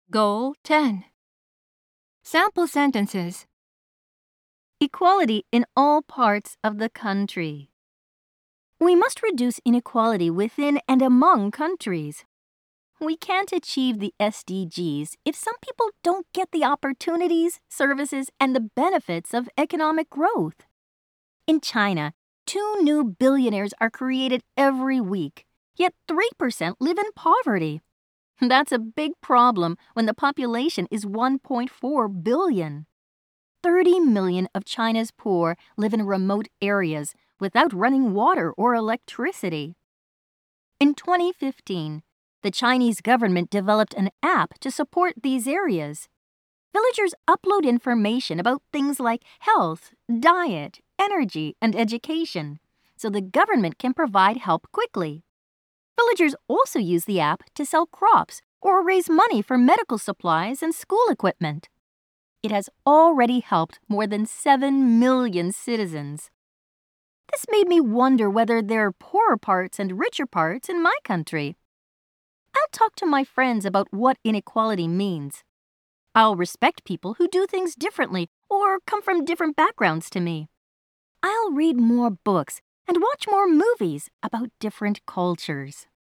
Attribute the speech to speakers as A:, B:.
A: Goal 10. Sample sentences. Equality in all parts of the country. We must reduce inequality within and among countries. We can't achieve the SDGs if some people don't get the opportunities, services, and the benefits of economic growth. In China, 2 new billionaires are created every week, yet 3% live in poverty. That's a big problem when the population is 1.4 billion. 30 million of China's poor live in remote areas without running water or electricity. In 2015, the Chinese government developed an app to support these areas. Villagers upload information about things like health, diet, energy, and education, so the government can provide help quickly. Villagers also use the app to sell crops or raise money for medical supplies and school equipment. It has already helped more than 7 million citizens. This made me wonder whether there are poorer parts and richer parts in my country. I'll talk to my friends about what inequality means. I'll respect people who do things differently or come from different backgrounds to me. I'll read more books and watch more movies about different cultures.